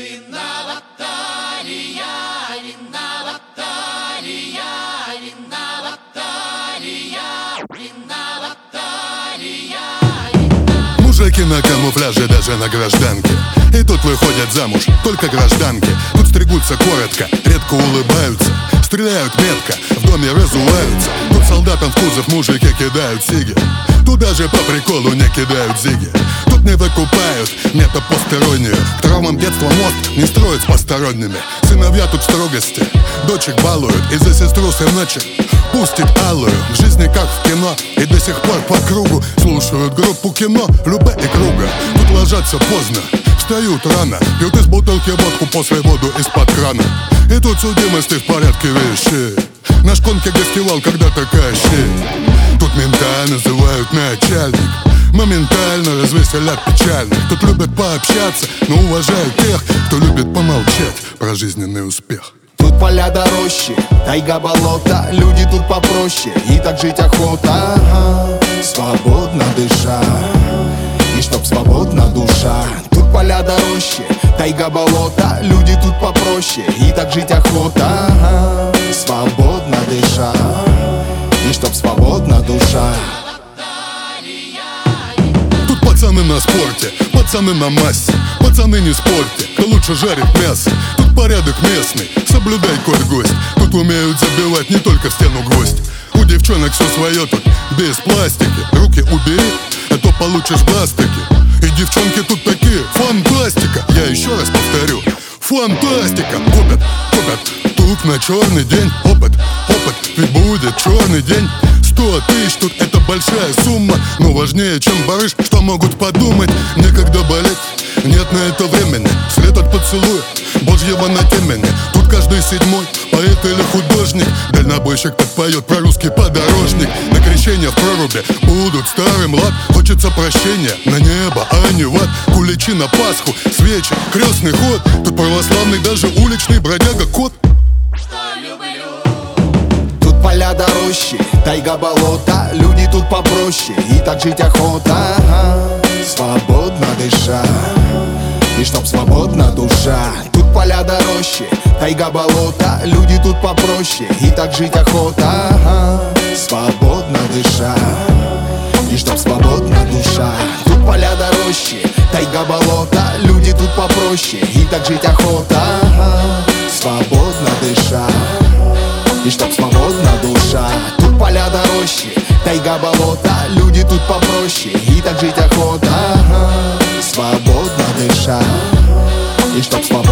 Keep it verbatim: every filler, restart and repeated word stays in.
Виноватария, виноватария, виноватария, виноватария. Мужики на камуфляже, даже на гражданке. И тут выходят замуж только гражданки. Тут стригутся коротко, редко улыбаются. Стреляют метко, в доме разуваются. Тут солдатам в кузов мужики кидают сиги. Тут даже по приколу не кидают зиги. Тут не выкупают метапостороннюю. К травмам детства мост не строят с посторонними. Сыновья тут в строгости, дочек балуют. И за сестру сыночек пустит алую. В жизни как в кино, и до сих пор по кругу слушают группу кино Любэ и Круга. Тут ложатся поздно, встают рано, пьют из бутылки водку, после воду из-под крана. И тут судимости в порядке вещей. На шконке гостевал когда-то Кощей. Тут мента называют начальник. Моментально развеселят печальных. Тут любят пообщаться, но уважают тех, кто любит помолчать про жизненный успех. Тут поля до рощи, тайга, болото, люди тут попроще, и так жить охота. Свободно дыша, и чтоб свободна душа. Тут поля до рощи, тайга, болото, люди тут попроще, и так жить охота. Свободно дыша, и чтоб свободна душа. Тут пацаны на спорте, пацаны на массе. Пацаны, не спорьте, кто лучше жарит мясо. Тут порядок местный, соблюдай, коль гость. Тут умеют забивать не только в стену гвоздь. У девчонок все свое тут, без пластики. Руки убери, а то получишь бластики. И девчонки тут такие, фантастика. Я еще раз повторю, фантастика. Купят, купят, тут на черный день. Опыт, опыт, ведь будет черный день. Сто тысяч тут это большая сумма, но важнее, чем барыш, что могут подумать. Некогда болеть, нет на это времени. След от поцелуя, божьего на темени. Тут каждый седьмой поэт или художник. Дальнобойщик подпоет про русский подорожник. На крещение в проруби будут старый млад. Хочется прощения на небо, а не в ад. Куличи на Пасху, свечи, крестный ход. Тут православный даже уличный бродяга кот. Поля до рощи, тайга, болото, люди тут попроще, и так жить охота. Свободно дыша, и чтоб свободна душа. Тут поля до рощи, тайга, болото, люди тут попроще, и так жить охота. Свободно дыша, и чтоб свободна душа. Тут поля до рощи, тайга, болото, люди тут попроще, и так жить охота. Свободно дыша, и чтоб свободна душа. Тут поля до рощи, тайга, болото, люди тут попроще, и так жить охота. Свободно дыша, и чтоб свободна